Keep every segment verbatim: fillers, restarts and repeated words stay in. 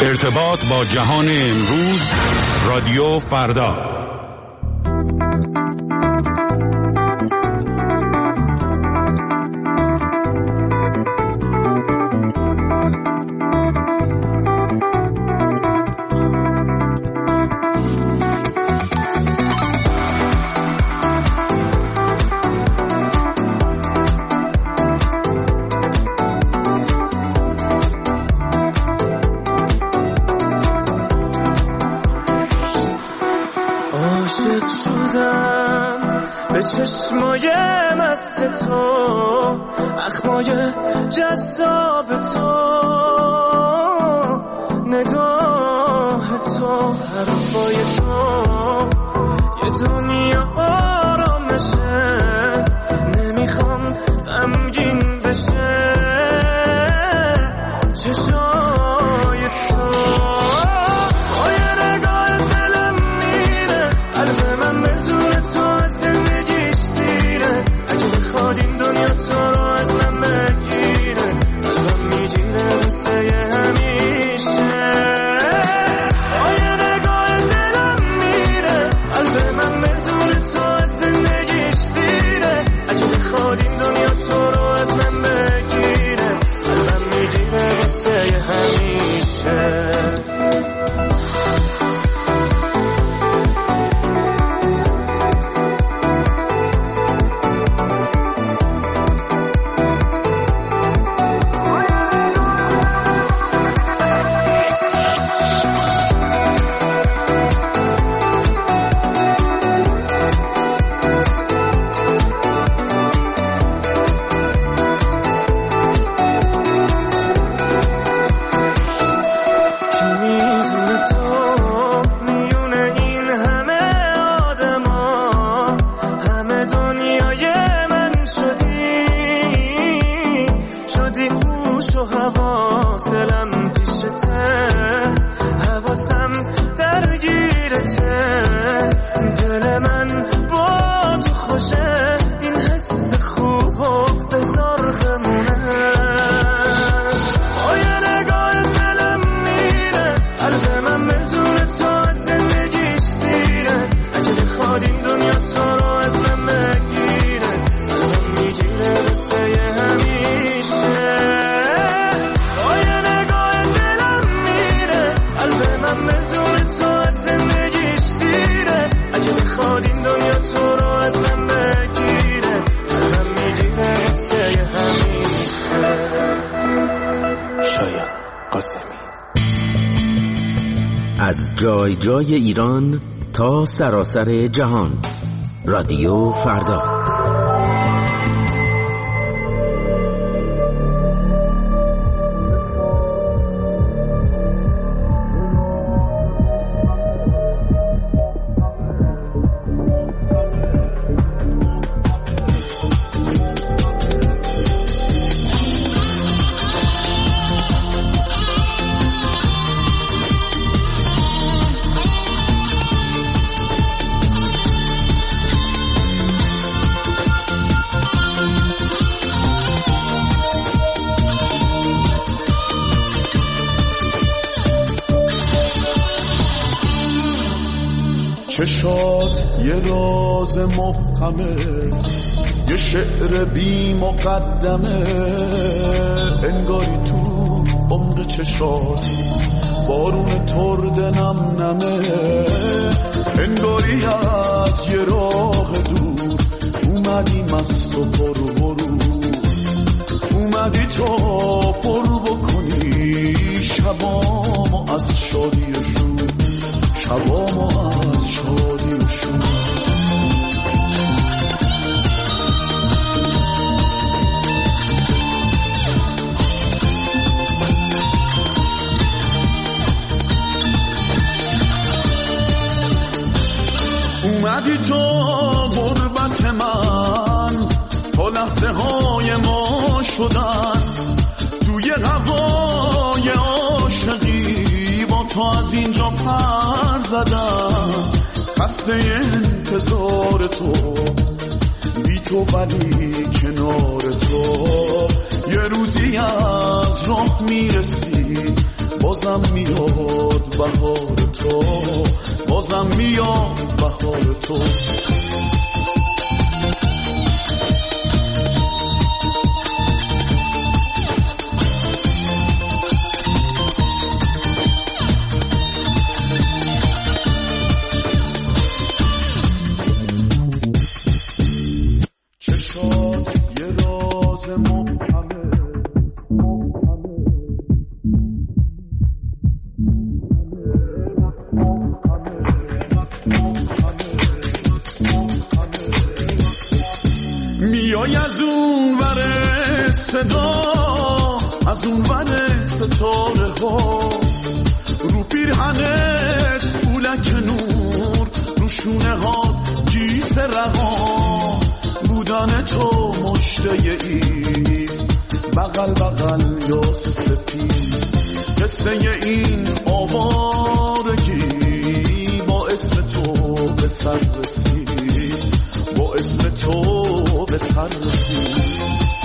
ارتباط با جهان امروز، رادیو فردا. چشمای مست تو، اخمای جذاب تو، نگاه تو، حرفای تو، یه دنیا آرامشه، نمیخوام غمگین بشه چشای تو. با یه نگاه دلم میره، قلب من بدون تو زندگیش سیره. اگه بخواد این دنیا تو رو از من بگیره، قلبم میگیره واسه همیشه. با یه نگاه دلم میره، قلب من بدون تو زندگیش سیره. اگه بخواد این دنیا تو رو از من بگیره، قلبم میگیره واسه همیشه. از جای جای ایران تا سراسر جهان، رادیو فردا. چشات یه راز مبهمه، یه شعر بی مقدمه، انگاری تو عمر چشات بارون ترد نم نمه، انگاری از یه راه دور اومدی مست و پر برو، اومدی تو پر بکنی شبامو از شادی شور، شبامو از شادی و شور. اومدی تو غربت من تا لحظه های ما شدن، توی هوای عاشقی با تو از اینجا پر زدم، خسته انتظار تو بی تو ولی کنار تو، یه روزی از راه میرسی با بازم میاد بهار تو، بازم میاد بهار تو. میای از اون ور صدا، از اون ور ستاره ها، رو پیرهنت پولک نور، رو شونه ها گیس رها، بودن تو مشته اید بغل بغل یا سپید. قصه این آوارگی با اسم تو به سر رسید، با اسم تو به سر رسید.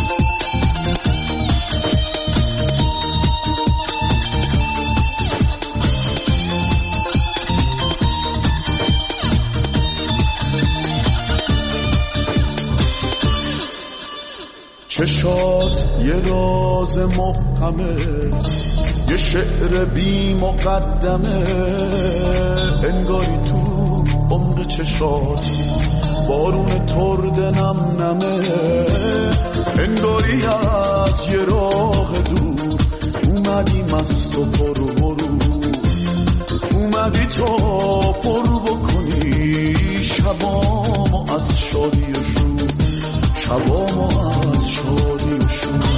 چشات یه راز مبهمه، یه شعر بی مقدمه، انگاری تو عمق چشات بارون ترد نم نمه، انگاری از یه راه دور اومدی مست و پر برو، اومدی تا پر بکنی شبامو از شادی و شور، شبامو از شادی و شور.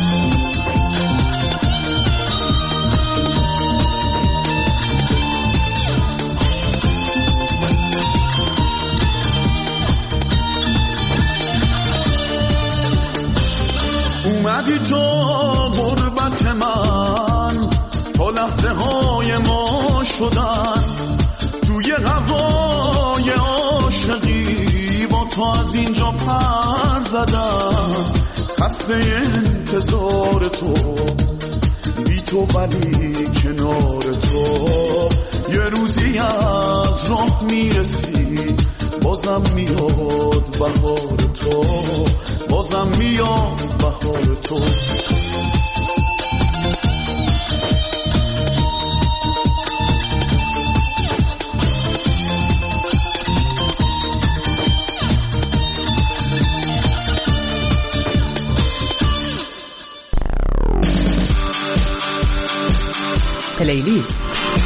اومدی تو غربت من تا لحظه های ما شدن، توی هوای عاشقی با تو از اینجا پر زدم. خسته انتظار تو بی تو ولی کنار تو، یه روزی از راه میرسی بازم میاد بهار تو، بازم میاد بهار تو. پلیلیست.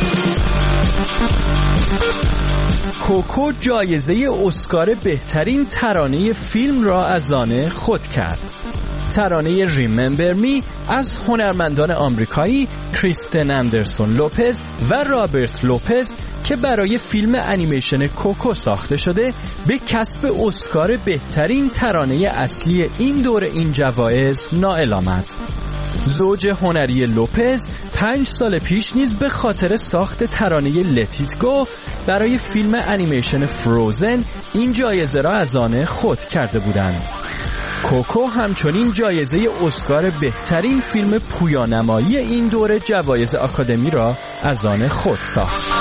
کوکو جایزه اسکار بهترین ترانه فیلم را از آن خود کرد. ترانه ریممبر می از هنرمندان آمریکایی کریستن اندرسون لوپز و رابرت لوپز که برای فیلم انیمیشن کوکو ساخته شده به کسب اسکار بهترین ترانه اصلی این دور این جوایز نائل آمد. زوج هنری لوپز پنج سال پیش نیز به خاطر ساخت ترانه لتیت گو برای فیلم انیمیشن فروزن این جایزه را از آن خود کرده بودند. کوکو همچنین جایزه اسکار بهترین فیلم پویانمایی این دوره جوایز آکادمی را از آن خود ساخت.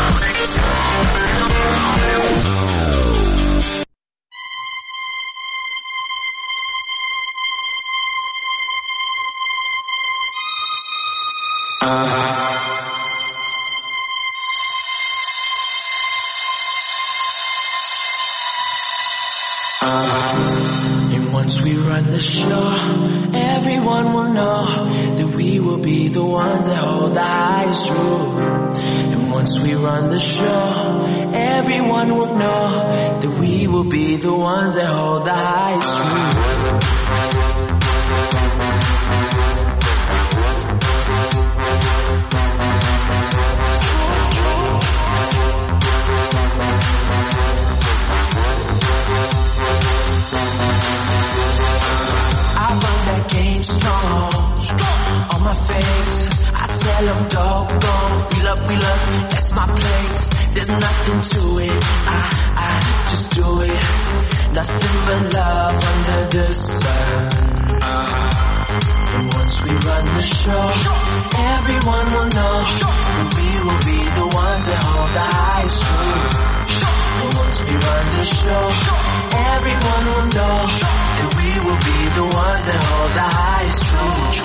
Once we run the show, everyone will know that we will be the ones that hold the highest rule. And once we run the show, everyone will know that we will be the ones that hold the highest rule. Strong, on my face, I tell them doggone, wheel up, wheel up, that's my place, there's nothing to it, I, I just do it, nothing but love under the sun, and once we run the show, everyone will know that we will be the ones that hold the highest truth. And once we run the show, everyone will know that we will be the ones that hold the highest truth.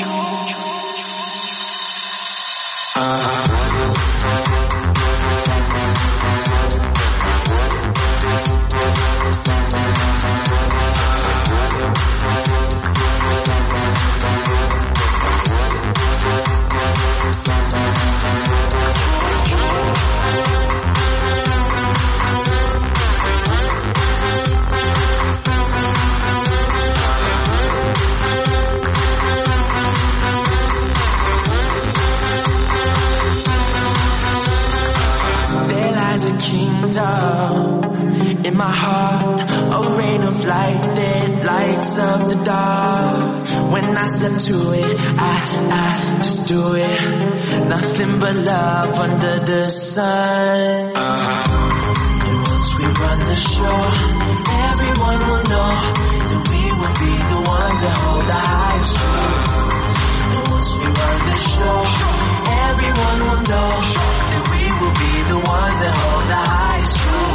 In my heart, a rain of light that lights up the dark. When I step to it, I, I just do it. Nothing but love under the sun. And once we run the show, everyone will know that we will be the ones that hold the highest truth. And once we run the show, everyone will know that we will be the ones that hold the highest truth.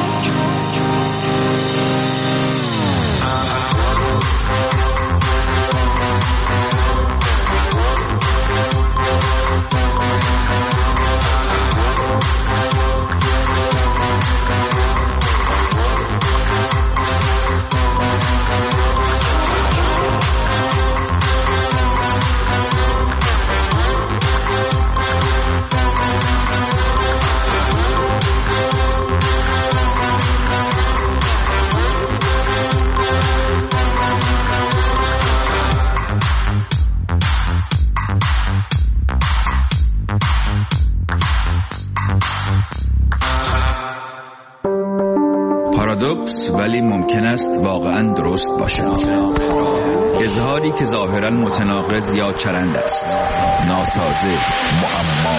پارادوکس ولی ممکن است واقعا درست باشد. اظهاری که ظاهرا متناقض یا چرند است، ناسازه، معما.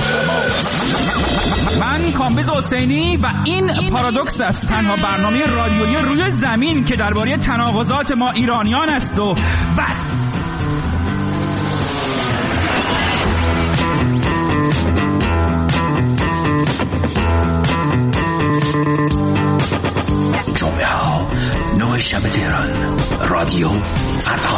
من کامبیز حسینی و این پارادوکس است، تنها برنامه رادیویی روی زمین که درباره تناقضات ما ایرانیان است و بس. جمعه ها نوع شب تهران، رادیو فردا.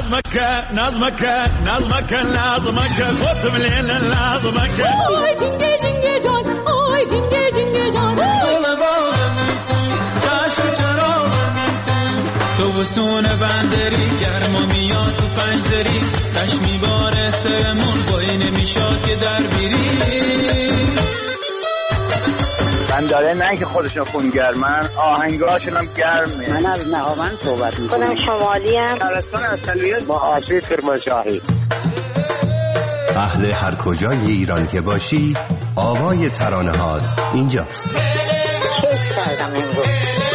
نظمك نظمك نظمك نظمك خود ملينا نظمك آی جنگه جنگه جان آی جنگه جنگه جان دل باغمتون جشن چراغمتون تو بسون بندری گرما میاد تو پنجدری تش میباره سرمون بایی نمیشاد که در بیری بنداره نه که خودشون خونگرمن آهنگاشون هم گرمه. من از نهاوند صحبت میکنم. خودم شمالی ام. شهرستان اصلیت با آسیب کرمانشاهی. اهل هر کجای ایران که باشی آوای ترانه‌هات اینجاست. کیف کردم امروز.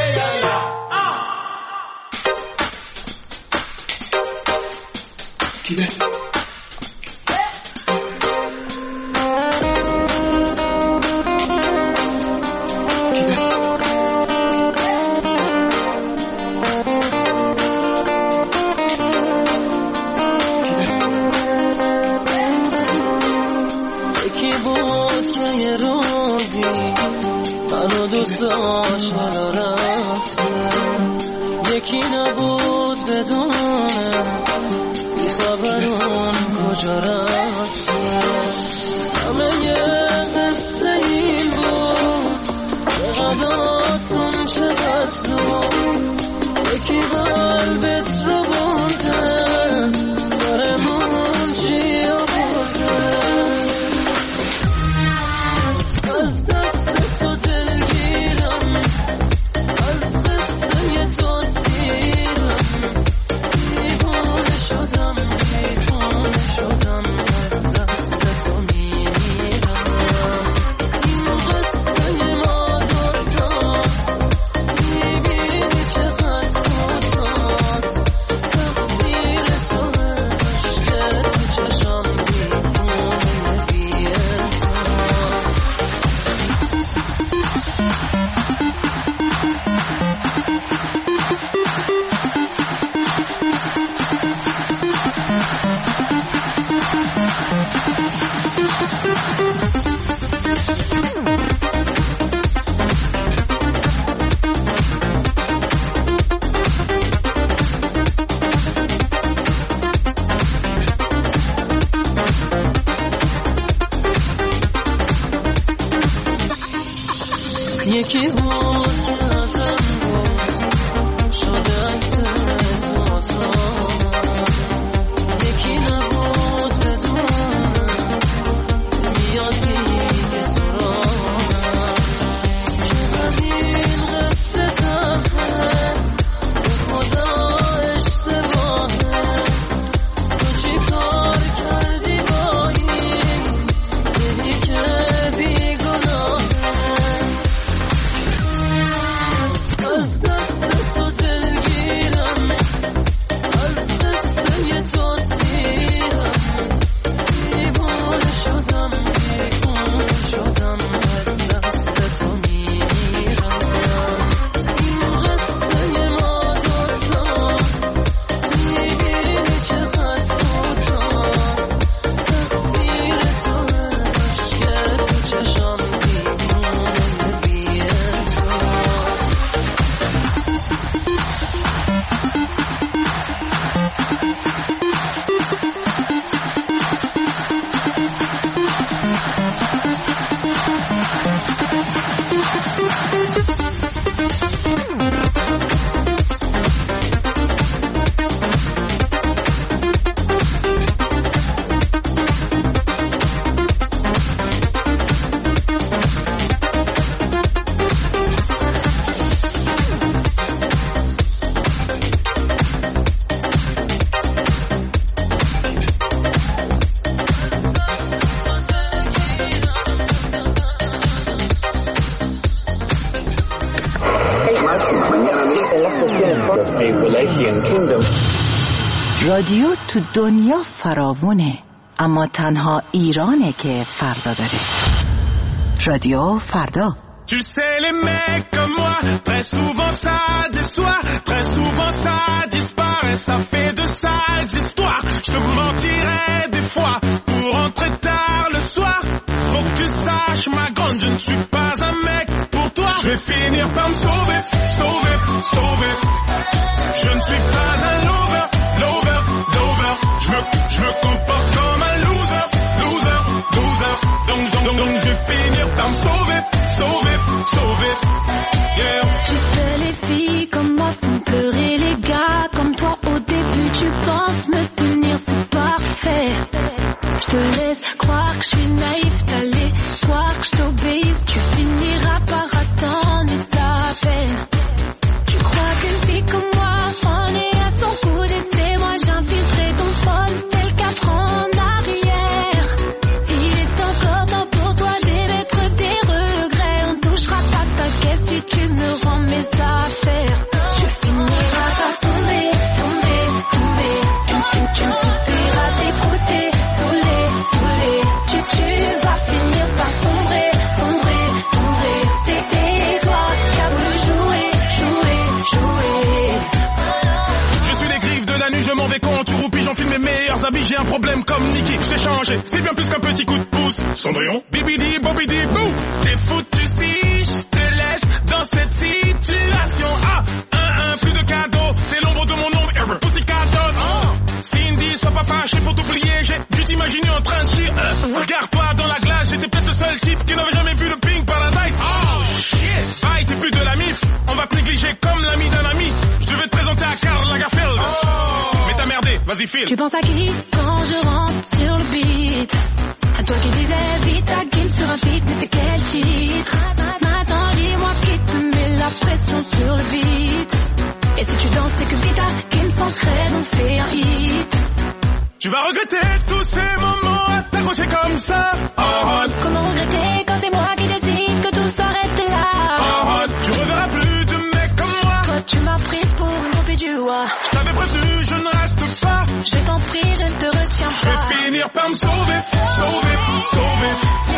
کیه؟ دوست عاشق رفته یکی نبود بدونه بی خبرون کجا رفته همه یه قصه این بود چقدر آسون چقدر زود یکی قلبت رو برده سرمون چی آورده از دست تو دلگیرم از قصه تو سیرم دیوانه شدم دیوانه شدم از دست تو میمیرم این قصه ما دوتاست میبینی چقدر کوتاست تقصیر تو عشق تو چشم دیوانه بی احساس یکی بود که ازم بود شده عکس تو تا یکی نبود بدونم میاد دیگه سرانم چقدر این قصه تبه به خدا اشتباهه تو چی کار کردی با این دلی که بیگناهه از دست تو دلگیرم از قصه تو سیرم دیوانه شدم دیوانه شدم از دست تو میمیرم این قصه ما دوتاست میبینی چقدر کوتاست تقصیر تو عشق تو چشم دیوانه بی احساس رادیو تو دنیا فراوونه اما تنها ایرانه که فردا داره. رادیو فردا. Tu sais, les mecs comme moi, très souvent ça déçoit, très souvent ça disparaît, ça fait de sales histoires. Je te mentirais des fois pour rentrer tard le soir. Faut que tu saches, ma grande, je ne suis pas un mec pour toi. Je vais finir par me sauver, sauver, sauver. Je ne suis pas un lover, lover, lover. la nuit je m'en vais quand tu roupis, j'enfile mes meilleurs habits, j'ai un problème comme Nicky, j'ai changé, c'est bien plus qu'un petit coup de pouce. Cendrillon, bibidi, bobidi, bou. T'es foutu si je te laisse dans cette situation. Ah, un, un, plus de cadeaux, t'es l'ombre de mon ombre, ever, pussy cadeaux. Oh. Cindy, sois pas fâché pour t'oublier, j'ai dû t'imaginer en train de chier. Euh, regarde-toi dans la glace, j'étais peut-être le seul type qui n'avait jamais vu de Pink Paradise. Oh shit, bye, t'es plus de la mif, on va te négliger comme l'ami d'un ami. Je devais te présenter à Karl Lagerfeld. Oh. Mais t'as merdé, vas-y file. Tu penses à qui quand je rentre sur le beat? À toi qui disais vite à kill sur un feat, mais c'est quel titre? Maintenant dis-moi qui te met la pression sur le beat. Et si tu danses c'est que Vita qui me sentrait donc fais un hit. Tu vas regretter tous ces moments à t'accrocher comme ça. Oh. Comment regretter quand c'est moi qui décide que tout s'arrête là? Oh. Tu reverras plus de mecs comme moi. Toi tu m'as prise pour une copie du roi. Je t'avais prévenu, je ne reste pas. Je t'en prie, je ne te retiens pas. Je vais finir par me sauver, sauver, sauver.